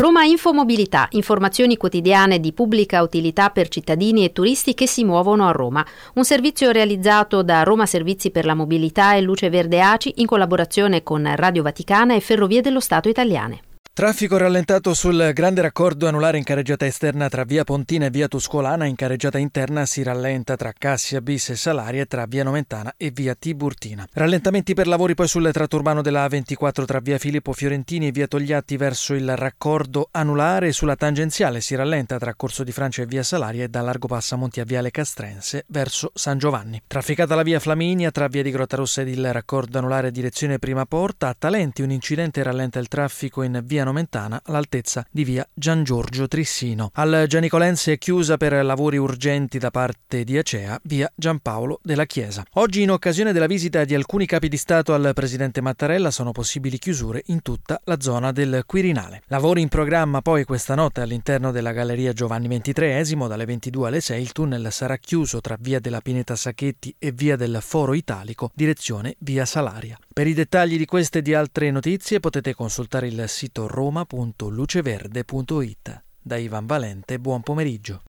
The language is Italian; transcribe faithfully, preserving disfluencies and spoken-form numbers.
Roma Infomobilità, informazioni quotidiane di pubblica utilità per cittadini e turisti che si muovono a Roma. Un servizio realizzato da Roma Servizi per la Mobilità e Luce Verde A C I in collaborazione con Radio Vaticana e Ferrovie dello Stato Italiane. Traffico rallentato sul grande raccordo anulare in carreggiata esterna tra via Pontina e via Tuscolana. In carreggiata interna si rallenta tra Cassia Bis e Salaria, tra via Nomentana e via Tiburtina. Rallentamenti per lavori poi sul tratto urbano della A ventiquattro tra via Filippo Fiorentini e via Togliatti verso il raccordo anulare. Sulla tangenziale si rallenta tra Corso di Francia e via Salaria e da Largo Passamonti a viale Castrense verso San Giovanni. Trafficata la via Flaminia tra via di Grottarossa ed il raccordo anulare direzione Prima Porta. A Talenti un incidente rallenta il traffico in via Nomentana all'altezza di via Gian Giorgio Trissino. Al Gianicolense è chiusa per lavori urgenti da parte di Acea via Giampaolo della Chiesa. Oggi, in occasione della visita di alcuni capi di Stato al presidente Mattarella, sono possibili chiusure in tutta la zona del Quirinale. Lavori in programma poi questa notte all'interno della Galleria Giovanni ventitreesimo. Dalle ventidue alle sei il tunnel sarà chiuso tra via della Pineta Sacchetti e via del Foro Italico, direzione via Salaria. Per i dettagli di queste e di altre notizie potete consultare il sito roma punto luceverde punto it. Da Ivan Valente, buon pomeriggio.